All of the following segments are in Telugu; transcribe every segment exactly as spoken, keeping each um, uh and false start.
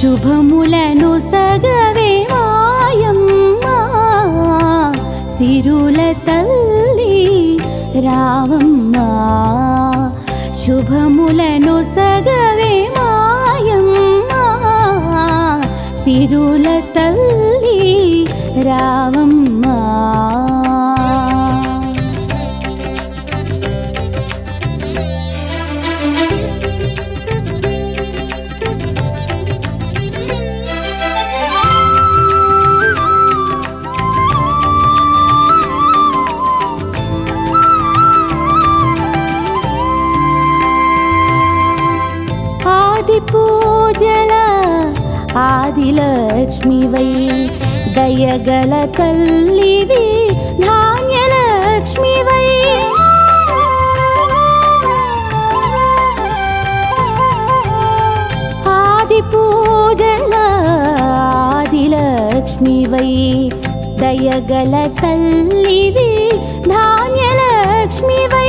శుభములను సగవే మాయమ్మ సిరుల తల్లి రావమ్మ శుభములను సగవే మాయమ్మ సిరుల తల్లి రావమ్మ పూజల ఆదిలక్ష్మివై దయగల తల్లివి ధాన్యలక్ష్మివై ఆది పూజల ఆదిలక్ష్మివై దయగల తల్లివి ధాన్యలక్ష్మివై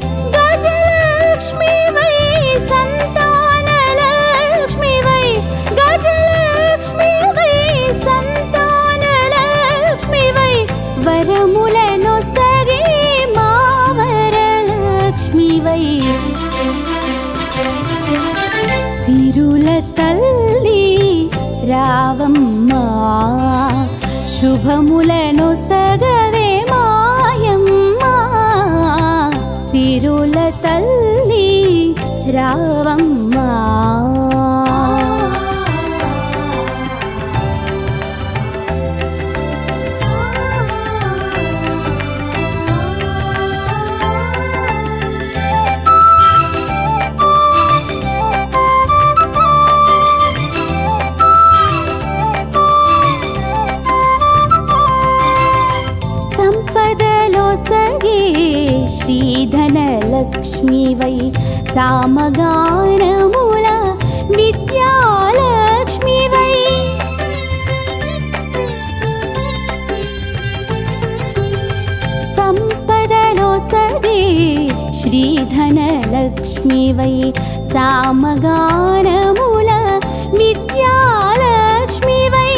వరములను సగే మా వరలక్ష్మివై సిరుల తల్లి రావమ్మ శుభములను సగవే మాయమ్మ సిరుల తల్లి రావమ్మ శ్రీధనలక్ష్మివై సామగానముల విద్యాలక్ష్మివై సంపదలో సగే శ్రీధనలక్ష్మివై సామగానముల విద్యాలక్ష్మివై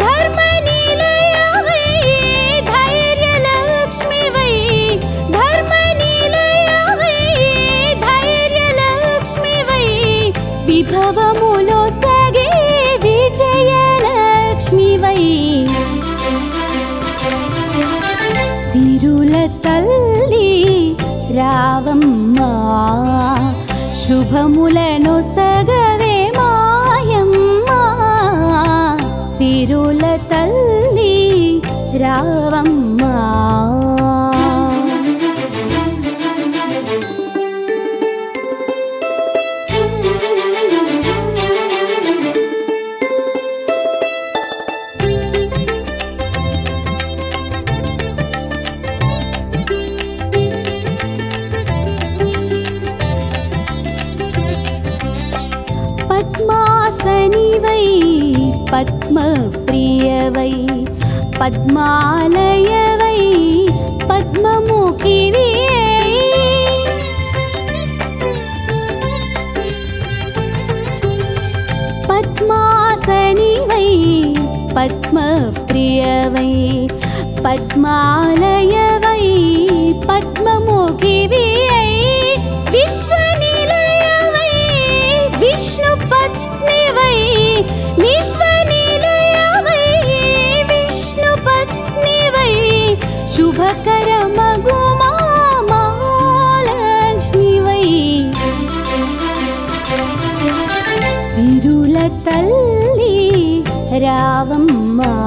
విభవములో సగే విజయలక్ష్మివై సిరుల తల్లి రావమ్మ శుభములను సగవే మాయమ్మ సిరుల తల్లి రావమ్మ పద్మాసనివై పద్మప్రియవై పద్మాలయవై పద్మముఖివి పద్మాసనివై పద్మప్రియవై పద్మాలయవై పద్మముఖివి విశ్వనిలయవై విష్ణు పత్నివై విశ్వనిలయవై విష్ణు పత్నివై శుభకరమగు మా మహాలక్ష్మివై సిరుల తల్లి రావమ్మ